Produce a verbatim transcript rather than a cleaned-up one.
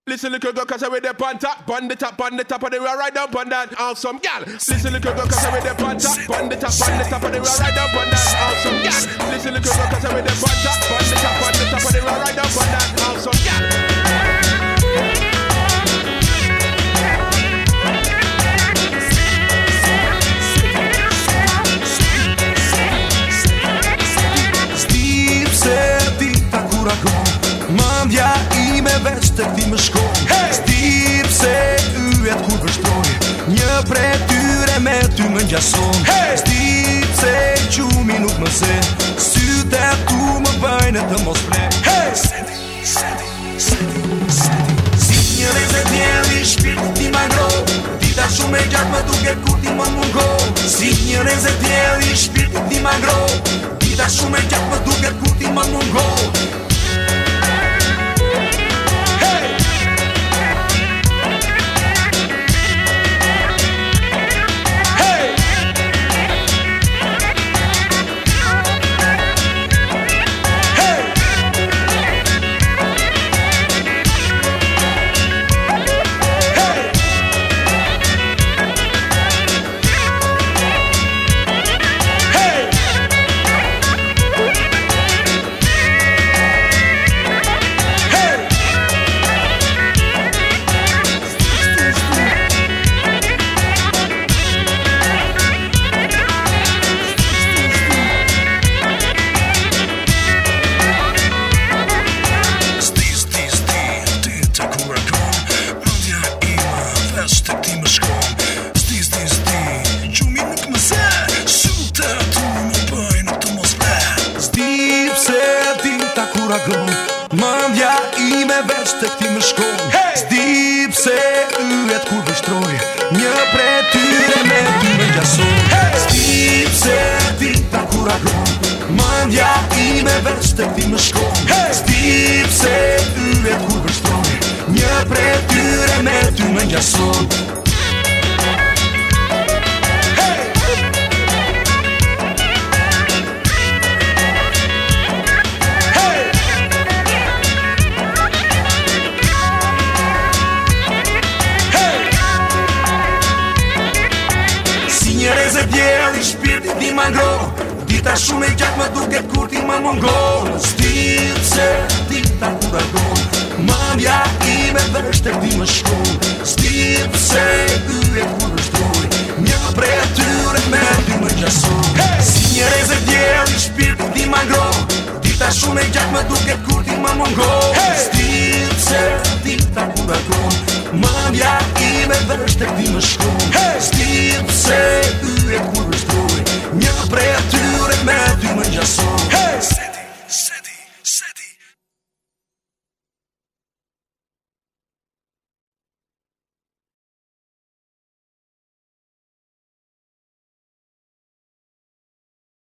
Listen, little girl, cause I with the on top, on the top, on the top of the road, right down on that awesome gal. Listen, little girl, cause I with the on top, on the top, on the top of the road, right down on that awesome gal. Listen, little girl, cause I with the on top, on the top, on the top of the road, right down on that awesome gal. Steve se ti ta kuragon, mandja ime veç të këti më shkon. Hey! Steve se yjet kur vështroj, një prej tyre me ty më ngjason. Hey! Steve se qumi nuk më se, sytë e tu më bëjnë të mos ple. Hey! Sedi, sedi, sedi, sedi. Si një reze djeli shpirt ti ma ngro, dita shumë e gjatë më duke kur ti më mungo. Si një reze djeli shpirt ti ma ngro, dita shumë e gjatë më duke kur ti më mungo. Mandja ime veç të këti më shkon. Hey! S'di pse yjet kur vështroj, një prej tyre me ty më ngjason. Hey! S'di pse ti ta kuragon, mandja ime veç të këti më shkon. Hey! S'di pse yjet kur vështroj, një prej tyre me ty më ngjason. Reze djeli shpirti ti ma ngro, dita shumë e gjatë më duket kur ti ma mungo. S'di pse ti ta kuragon, mandja ime veç të këti më shkon. S'di pse yjet kur vështroj, një prej tyre me ty më ngjason. Hey! Si një reze djeli shpirti ti ma ngro, dita shumë e gjatë më duket kur ti ma mungo. Hey! S'di pse ti ta kuragon, mandja ime veç të këti më shkon. Hey! S'di pse